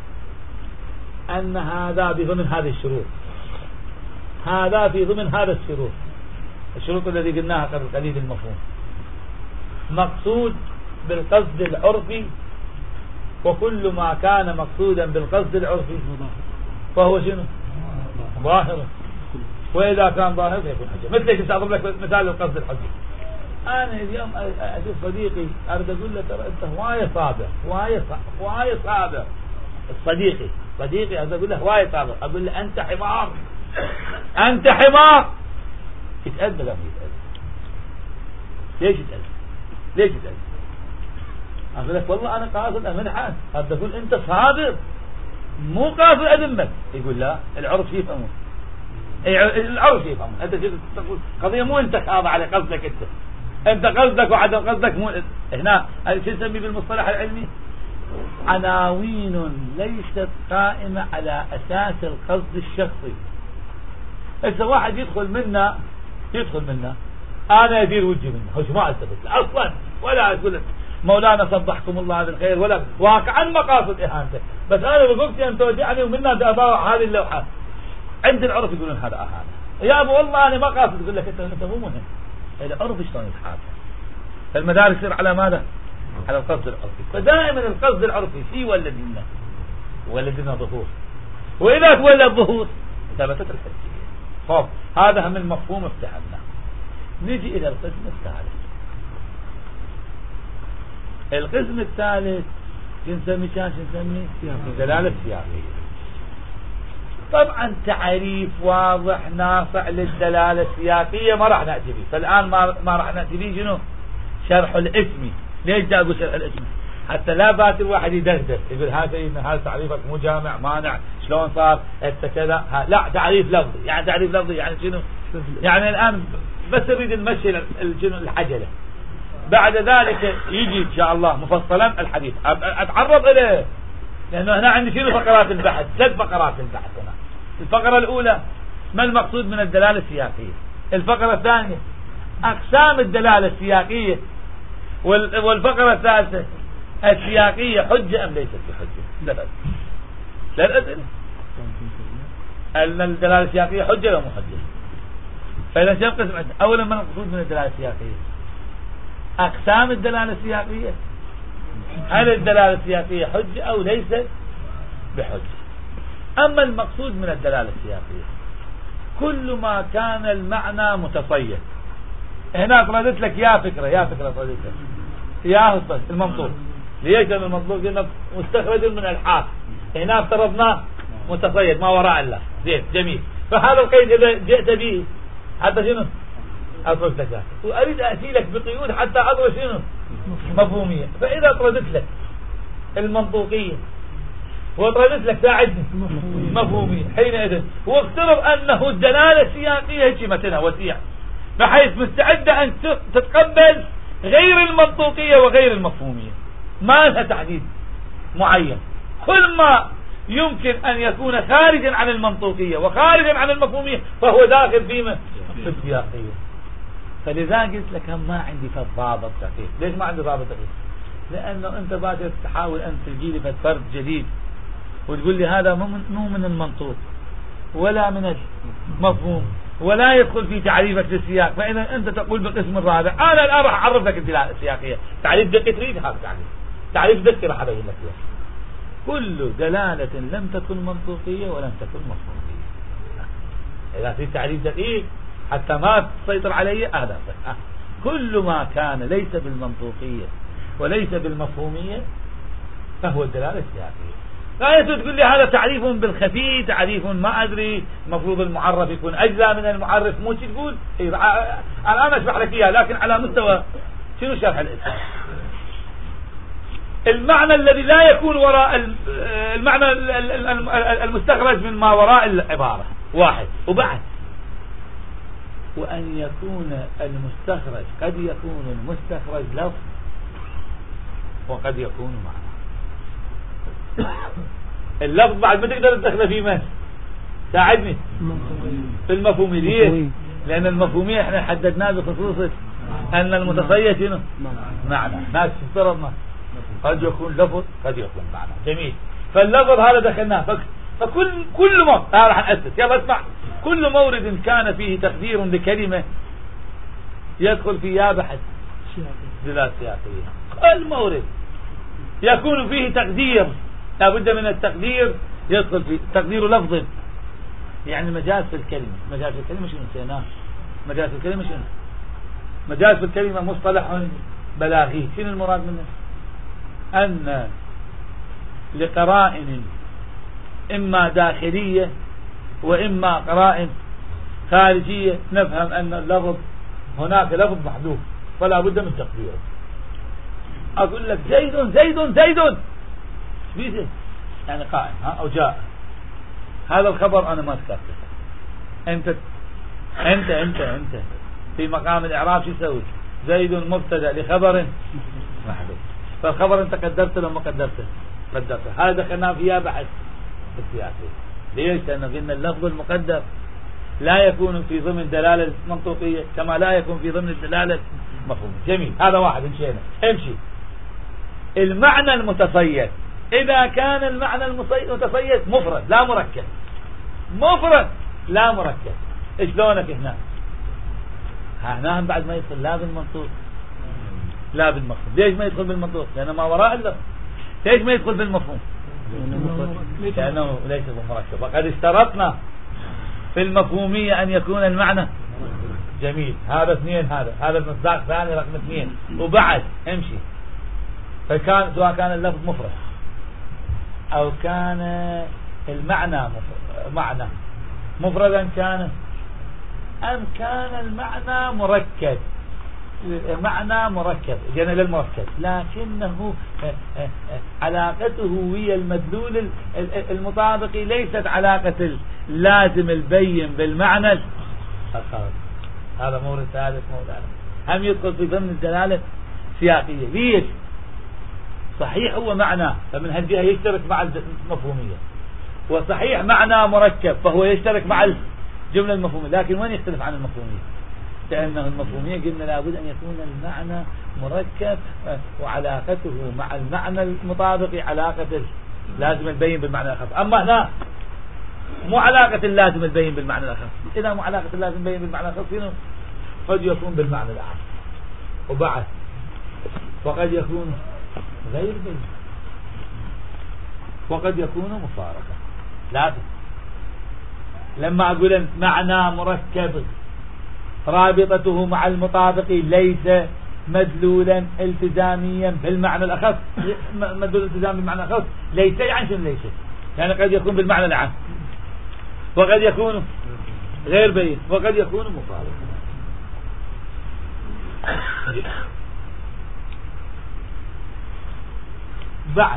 أن هذا بضمن هذه الشروط، هذا في ضمن هذا الشروط، الشروط الذي قلناها قبل قليل المفهوم، مقصود بالقصد العرفي، وكل ما كان مقصودا بالقصد العرفي فهو شنو؟ ظاهر. وإذا كان ظاهر فيكون حجة. مثل كنت أضرب لك مثال القصد الحجي. أنا اليوم أشوف صديقي أريد أقول له ترى أنت هواية صابر، هواية هواية صابر. صديقي صديقي أريد أقول له هواية صابر، أقول له أنت حمار، أنت حمار. يتأذى لا يتأذى؟ ليش يتأذى؟ ليش يتأذى؟ أقول لك والله أنا قاصد أمنحك، أريد أقول أنت صابر مو قاصد أذمك. يقول لا، العرف يفهمون، العرف يفهمون. أنت تقول قضية مو أنت خاضع على قصدك، أنت أنت قصدك وعدم قصدك مو هنا. شو نسميه بالمصطلح العلمي؟ عناوين ليست قائمة على أساس القصد الشخصي. هسه واحد يدخل منا يدخل منا أنا يدير وجهي منه، هوش ما ألتفت أصلا ولا أقول مولانا صبحكم الله بالخير، ولا واقعا مقاصد إهانتك، بس أنا بقولت أن توجعني ومنا بأباوع هذه اللوحات. عند العرف يقولون هذا أهانة. يا أبو والله أنا ما قاصد. يقول لك أنت أنت مو مهم. العرف شلون يتحاسب؟ فالمدار يصير على ماذا؟ على القصد العرفي. فدائما القصد العرفي في ولدنا ولدنا ظهور، وإذا تولى الظهور ثبتت الحجية. طب هذا من مفهوم افتحنا. نجي إلى القسم الثالث. القسم الثالث نسميه كان نسميه دلالة سياقية. طبعا تعريف واضح ناصع للدلالة السياقية ما راح نأتي به، فالآن ما ما راح نأتي به شنو؟ شرح الاسم. ليش دا أقول شرح الاسم؟ حتى لا بات الواحد يدردر يقول هذا هذا تعريفك مو جامع مانع شلون صار انت كذا. لا، تعريف لفظي. يعني تعريف لفظي يعني شنو؟ يعني الآن بس نريد نمشي شنو الحجلة، بعد ذلك يجي إن شاء الله مفصلا الحديث أتعرض إليه، لأنه هنا عندي شنو فقرات البحث؟ ثلاث فقرات البحث هنا. الفقرة الأولى ما المقصود من الدلالة السياقية، الفقرة الثانية أقسام الدلالة السياقية، والفقرة الثالثة السياقية حجة أم ليست بحجة. لا لا الأسئلة أن الدلالة السياقية حجة أو مو حجة. فإذا شنو قسم عندنا؟ أولا ما المقصود من الدلالة السياقية؟ أقسام الدلالة السياقية، هل الدلالة السياقية حجة أو ليست بحجة. أما المقصود من الدلالة السياقية كل ما كان المعنى متصيد. هنا أطردت لك يا فكرة يا فكرة أطردت لك يا المنطوق. ليش؟ لأن المنطوق قلنا مستخرج من الحاف، هنا افترضناه متصيد ما وراء الله. زين جميل. فهذا القيد إذا جئت به حتى شنو أطردت لك، وأريد أتي لك بقيود حتى أضرب شنو مفهومية. فإذا أطردت لك المنطوقية وأطردت لك ساعدني مفهومية، حينئذ وافترض أنه الدلالة السياقية هجمتنا وسيع بحيث مستعدة أن تتقبل غير المنطوقية وغير المفهومية، ما لها تحديد معين. كل ما يمكن أن يكون خارجا عن المنطوقية وخارجا عن المفهومية فهو داخل فيما في السياقية. فلذا قلت لك ما عندي في الضابط دقيق. ليش ما عندي ضابط دقيق؟ لأنه أنت بعد تحاول أن تجي لي فرد جديد وتقول لي هذا مو من المنطوق ولا من المفهوم ولا يدخل في تعريفك للسياق، فإذا أنت تقول بالقسم الرابع أنا الآن راح أعرف لك الدلالة السياقية. تعريف دقة تريد هذا تعريف تعريف دقة راح أبين لك إياه. كل دلالة لم تكن منطوقية ولم تكن مفهومية. إذا في تعريف دقيق حتى ما تسيطر عليه هذا صح. كل ما كان ليس بالمنطوقية وليس بالمفهومية فهو الدلالة السياقية. لا تقول لي هذا تعريف بالخفي، تعريف ما أدري، المفروض المعرف يكون أجزاء من المعرف، مو تقول الآن أشرح لك إياها لكن على مستوى شنو شرح الإسلام. المعنى الذي لا يكون وراء المعنى المستخرج من ما وراء العبارة واحد. وبعد وأن يكون المستخرج قد يكون المستخرج لفظ وقد يكون معنى. اللفظ بعد ما تقدر تدخله في من ساعدني في المفهومية، لأن المفهومية احنا حددناه بخصوص أن المتصيد شنو معنى. ناس افترضنا قد يكون لفظ قد يكون معنى. جميل. فاللفظ هذا دخلناه. فكل كل ما هذا راح نأسس. يلا اسمع. كل مورد كان فيه تقدير لكلمة يدخل في يا بحث دلالة سياقية. كل مورد يكون فيه تقدير لابد من التقدير يدخل في تقدير لفظ، يعني مجاز في الكلمة. مجاز في الكلمة شنو نسيناه؟ مجاز في الكلمة شنو؟ مجاز في الكلمة مصطلح بلاغي. شنو المراد منه؟ أن لقرائن إما داخلية وإما قرائن خارجية نفهم أن اللفظ هناك لفظ محذوف فلا بد من تقديره. أقول لك زيد زيد زيد بيزيد يعني قائم ها أو جاء. هذا الخبر أنا ما ذكرته. أنت أنت أنت أنت في مقام الإعراب شو تسوي؟ زيد مبتدأ لخبر محذوف. فالخبر أنت قدرته لو ما قدرته قدرته. هذا دخلنا فيها بحث السياسي. ليش؟ لأنه قلنا اللفظ المقدر لا يكون في ضمن دلالة منطوقية كما لا يكون في ضمن الدلالة مفهومية. جميل. هذا واحد امشينا. امشي. المعنى المتصيد إذا كان المعنى المتصيد مفرد لا مركب. مفرد لا مركب. شلونك هنا؟ هنا بعد ما يدخل لا بالمنطوق لا بالمفهوم. ليش ما يدخل بالمنطوق؟ لأنه ما وراء اللفظ. ليش ما يدخل بالمفهوم؟ لأنه ليس بمركب. وقد اشترطنا في المفهومية أن يكون المعنى. جميل. هذا اثنين. هذا هذا المصداق ثاني رقم اثنين. وبعد امشي. فكان سواء كان اللفظ مفرد أو كان المعنى مفرد معنى مفردا كان أم كان المعنى مركب. معنى مركب جينا للمركب لكنه علاقته هي المدلول المطابق ليست علاقة اللازم البين بالمعنى الخاص. هذا مورد ثالث. مورد هم يدخل في ضمن الدلالة السياقية. ليش؟ صحيح هو معنى فمن هالجهة يشترك مع المفهومية، وصحيح معنى مركب فهو يشترك مع الجملة المفهومية، لكن وين يختلف عن المفهومية؟ لأنه المفهومية قلنا لابد أن يكون المعنى مركب وعلاقته مع المعنى المطابق علاقة لازم البين بالمعنى الأخف. أما هنا مو علاقة اللازم البين بالمعنى الأخف. إذا مو علاقة اللازم البين بالمعنى الأخف قد يكون بالمعنى الأعم. وبعد وقد يكون غير بين وقد يكون مفارقة. لازم لما أقول معنى مركب رابطته مع المطابق ليس مدلولا التزاميا بالمعنى الأخف. مدلول التزام بالمعنى الأخف ليس يعني شنو ليس؟ يعني قد يكون بالمعنى العام وقد يكون غير بين وقد يكون مفارقة. بعد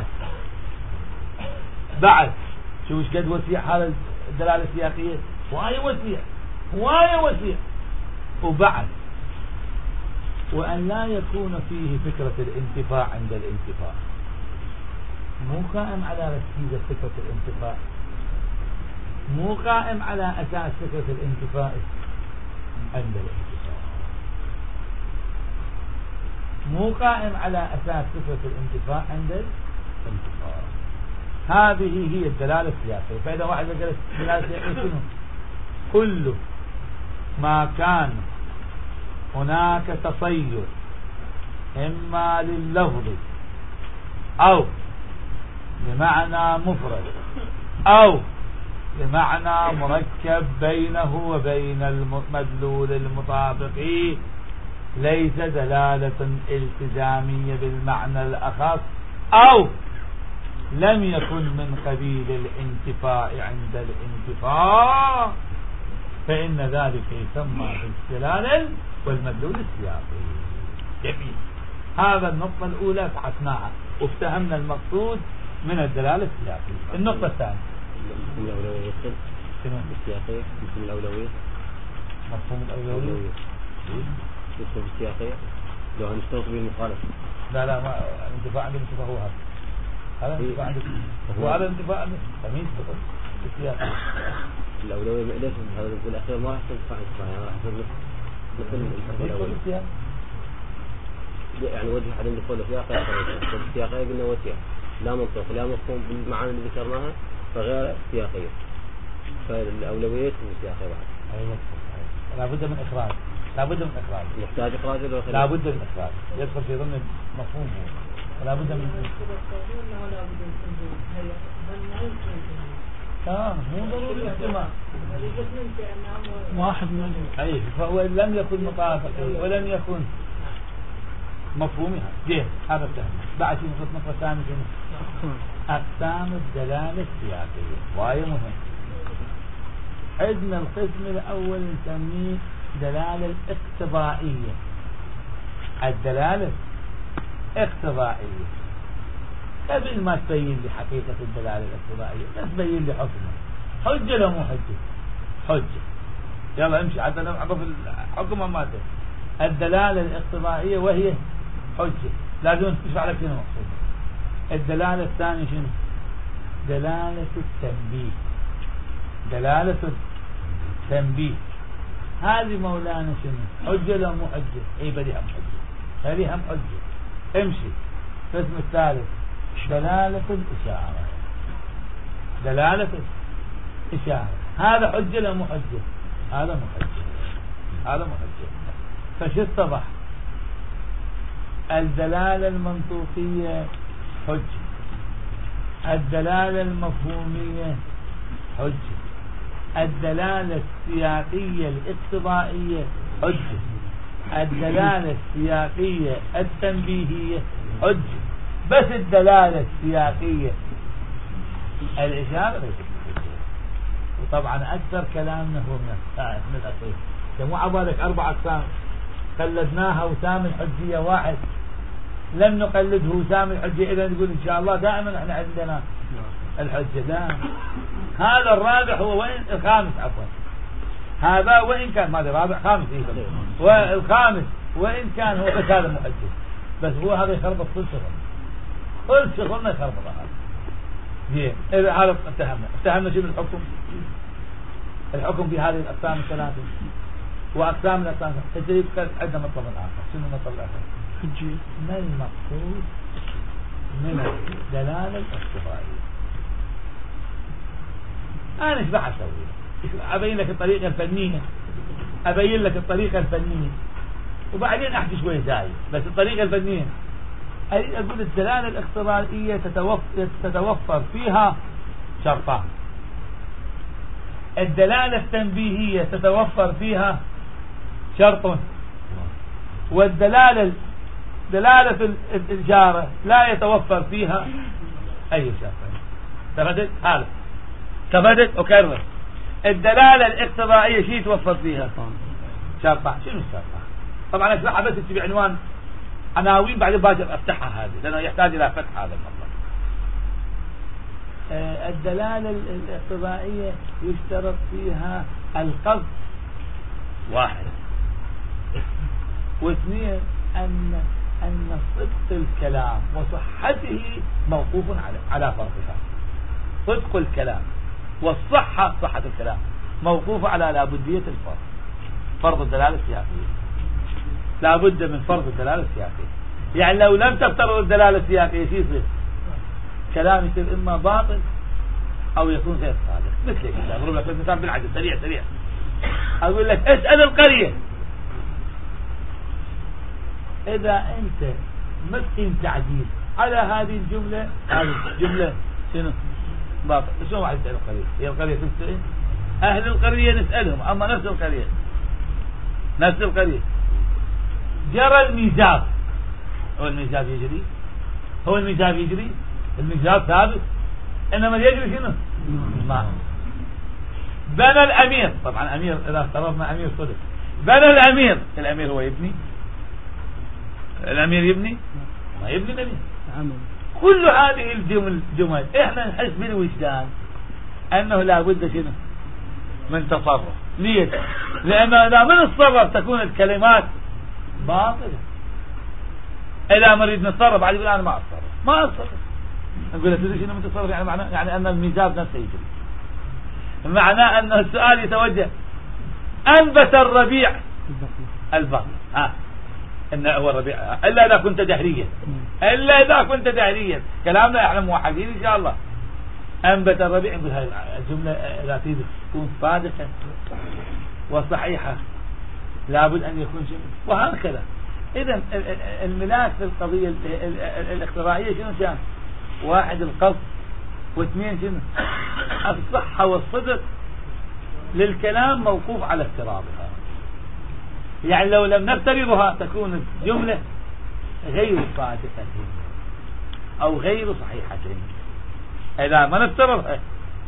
بعد شو ايش قد وسيع هذا الدلالة السياقية؟ واي وسيع واي وسيع. وبعد وأن لا يكون فيه فكرة الانتفاع عند الانتفاع. مو قائم على ركيزة فكرة الانتفاع، مو قائم على أساس فكرة الانتفاع عند الانتفاع. مو قائم على أساس صفة الانتفاع عند الانتفاع. هذه هي الدلالة السياقية. فإذا واحد قال الدلالة السياقية شنو؟ كل ما كان هناك تصير إما لللفظ أو بمعنى مفرد أو بمعنى مركب بينه وبين المدلول المطابق ليس دلالة التزامية بالمعنى الأخص أو لم يكن من قبيل الانتفاع عند الانتفاع فإن ذلك يسمى بالدلالة والمدلول السياقي. جميل. هذا النقطة الأولى فحسناها وافتهمنا المقصود من الدلالة السياقية. النقطة الثانية مفهوم الأولوية شنو؟ السياقية. مفهوم الأولوية مفهوم الأولوية مفهوم السياقية لو هنشترط به المخالفة. لا لا ما الانتفاع عند الانتفاع هو هذا هذا الانتفاع عند هو هذا الانتفاع عند تمييز السياقي. الأولوية ليش هذا الأخير ما راح تنفع انتفاع يعني راح تصير مثل الأولوية يعني وجه حد الدخول السياقي السياقية قلنا وسياق لا منطق لا مفهوم بالمعاني اللي ذكرناها فغير سياقية. فالأولويات من السياقية بعد. أيوة. لا بد من إخراج لا بد من إخراج يحتاج إخراج ولا لا بد من إخراج يدخل في ضمن مفهوم لا بد من اه مو ضروري الاجتماع واحد من أي فهو لم يكن مطابقا ولم يكن مفهومها جيه هذا الفهم. بعد شيء نقطة نقطة ثانية أقسام الدلالة السياقية وهي مهم. عندنا القسم الأول نسميه دلالة الاقتضائية. الدلالة اقتضائية قبل ما تبين لي حقيقة الدلالة الاقتضائية بس تبين لي حكمه. حجة لو مو حجة؟ حجة. يلا امشي حتى نعرف الحكم ما تبين. الدلالة الاقتضائية وهي حجة لازم تشرح لك شنو مقصود. الدلالة الثانية شنو؟ دلالة التنبيه. دلالة التنبيه هذه مولانا شنو؟ حجة لو مو حجة؟ اي بدي هم حجة هذه هم حجة. امشي. القسم الثالث دلالة الإشارة. دلالة الإشارة هذا حجة لو مو حجة؟ هذا مو حجة هذا مو حجة. فشو اتضح؟ الدلالة المنطوقية حجة الدلالة المفهومية حجة الدلالة السياقية الاقتضائية حجة الدلالة السياقية التنبيهية حجة. بس الدلالة السياقية الإشارة وطبعا أكثر كلامنا هو من من الأخير. مو عبالك أربع أقسام قلدناها وسام الحجية واحد لم نقلده وسام الحجية إذا نقول إن شاء الله دائما احنا عندنا الحجة. لا هذا الرابع هو وين الخامس عفوا هذا وإن كان ماذا رابع خامس إيه والخامس وإن كان هو بس هذا محجة بس هو هذا يخربط كل شغل كل شغلنا يخربط هذا. زين إذا هذا اتهمنا اتهمنا شنو الحكم؟ الحكم في هذه الأقسام الثلاثة وأقسام الأقسام التجريب عندنا مطلب آخر. شنو المطلب الآخر؟ حجية. ما المقصود من الدلالة الاقتضائية؟ أنا إيش راح أسوي؟ أبين لك الطريقة الفنية أبين لك الطريقة الفنية وبعدين أحكي شوي زايد بس الطريقة الفنية أريد أقول الدلالة الاقتضائية تتوفر, تتوفر فيها شرطان. الدلالة التنبيهية تتوفر فيها شرط والدلالة دلالة الإشارة لا يتوفر فيها أي شرط. تفدت هذا تفدت أكرر الدلالة الاقتضائية شيء يتوفر فيها شرطان. شنو الشرطان؟ طبعا أشرحها بس بعنوان عناوين بعد باجر أفتحها هذه لأنه يحتاج إلى فتح هذا المطلب. آه الدلالة الاقتضائية يشترط فيها القصد واحد واثنين أن أن صدق الكلام وصحته موقوف على على فرضها. صدق الكلام والصحة صحة الكلام موقوفة على لابدية الفرض. فرض الدلالة السياقية لابد من فرض الدلالة السياقية. يعني لو لم تفترض الدلالة السياقية شو يصير؟ كلام يصير إما باطل أو يكون غير صادق. مثل كذا أضرب لك مثال بالعدد سريع سريع. أقول لك اسأل القرية، إذا أنت ما تقيم تعديل على هذه الجملة، هذه الجملة شنو؟ باطل. شو واحد يسأل القرية؟ هي القرية تستعين؟ أهل القرية نسألهم، أما نفس القرية نفس القرية جرى الميزاب، هو الميزاب يجري؟ هو الميزاب يجري؟ الميزاب ثابت، إنما يجري شنو؟ ما بنى الأمير، طبعا أمير إذا افترضنا أمير صدق، بنى الأمير، الأمير هو يبني؟ الأمير يبني؟ ما يبني الأمير. كل هذه الجمل جمل إحنا نحس بالوجدان أنه لا بد شنو؟ من تصرف. ليش؟ لأنه إذا من التصرف تكون الكلمات باطلة. إذا مريد نتصرف بعد يقول أنا ما أتصرف، ما أتصرف. نقول له تدري شنو من تصرف؟ يعني معناه يعني أن الميزاب نفسه يجري، معناه أن السؤال يتوجه أنبت الربيع البقر، ها إنه هو الربيع إلا إذا كنت دهريا، إلا إذا كنت دهريا. كلامنا إحنا موحدين إن شاء الله. أنبت الربيع، نقول هاي الجملة إذا تريد تكون صادقة وصحيحة لابد أن يكون شنو، وهكذا. إذا الملاك في القضية الاقترائية شنو كان؟ واحد القصد، واثنين شنو؟ الصحة والصدق للكلام موقوف على افتراضها. يعني لو لم نفترضها تكون الجملة غير صادقة أو غير صحيحة. إذا ما نفترضها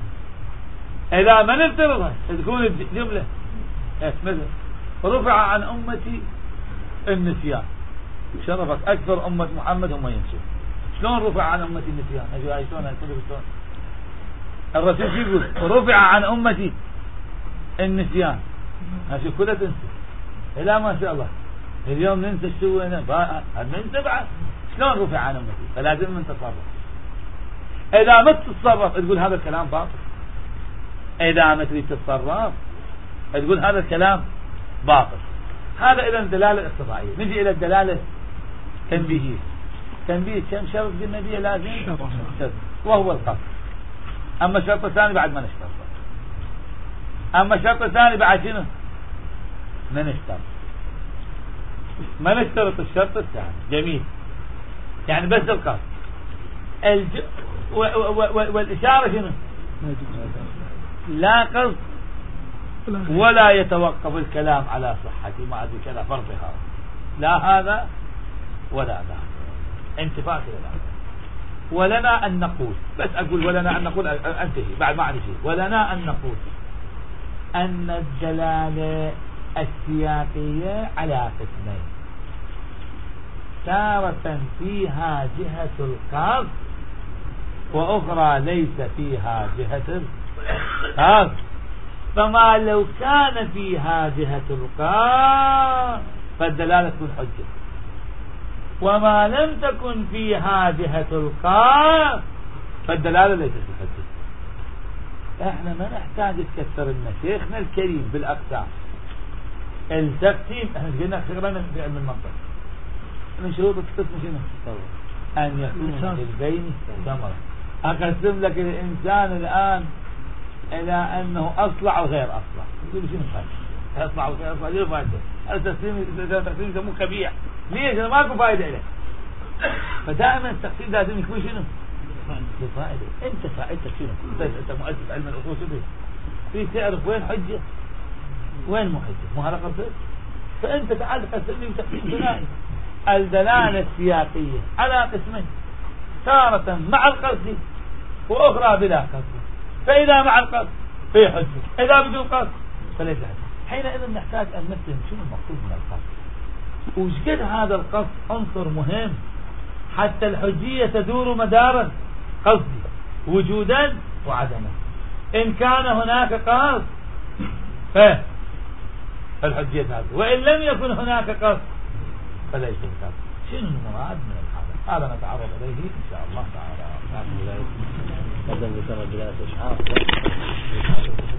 إذا ما نفترضها تكون الجملة مثل رفع عن أمتي النسيان، شرفت أكثر أمة محمد هم ينسون. شلون رفع عن أمتي النسيان؟ أجوا عايشون هالكلمة. الرسول يقول رفع عن أمتي النسيان، هاشي كلها تنسى. إلا ما شاء الله اليوم ننسى شو هنا ننسى بعد. شلون رفع عن أمتي؟ فلازم من تصرف. إذا ما تتصرف تقول هذا الكلام باطل. إذا ما تريد تتصرف تقول هذا الكلام باطل. هذا إذا الدلالة الاقتضائية. نجي إلى الدلالة التنبيهية. تنبيه كم شرط بالنبي لازم شرط، وهو القصد. أما الشرط الثاني بعد ما نشترط. أما الشرط الثاني بعد شنو؟ ما نشترط ما نشترط الشرط الثاني. جميل، يعني بس القصد الج... و... و... و... والإشارة شنو؟ لا قصد ولا يتوقف الكلام على صحة ما أدري كذا فرضها، لا هذا ولا ذا، انتفاع كذا. ولنا أن نقول، بس أقول ولنا أن نقول أنتهي بعد ما عندي شيء. ولنا أن نقول أن الدلالة السياقية على قسمين، تارة فيها جهة القصد وأخرى ليس فيها جهة القصد. فما لو كان فيها جهة القصد فالدلالة تكون حجة، وما لم تكن فيها جهة القصد فالدلالة ليست بحجة. احنا ما نحتاج تكثر لنا شيخنا الكريم بالأقسام. التقسيم احنا قلنا خبرنا في علم المنطق من شروط القسم شنو؟ أن يكون في البين ثمرة. أقسم لك الإنسان الآن إلى أنه أصلع وغير أصلع، تقول شنو فايدة؟ أصلع وغير أصلع ليه فايدة؟ التقسيم التقسيم يسموه كبيع. ليش؟ ما له فائدة له. فدائما التقسيم لازم يكون شنو؟ بفائدة. أنت فائدتك شنو؟ أنت مؤسس علم الأصول شنو؟ في تعرف وين حجة وين مو حجة، مو هذا قصد. فأنت تعال قسم لي تقسيم ثنائي. الدلالة السياقية على قسمين، تارة مع القصد وأخرى بلا قصد. فإذا مع القصد في حجة، إذا بدون قصد فليس حجة. حينئذ نحتاج أن نفهم شنو المقصود من القصد، وشكد هذا القصد عنصر مهم حتى الحجية تدور مدار قصدي وجودا وعدما. إن كان هناك قصد فالحجية هذا، وإن لم يكن هناك قصد فليس القصد. شنو المراد من الحدث؟ هذا نتعرض إليه إن شاء الله تعالى. قدم ذكر الدلالة الإشعار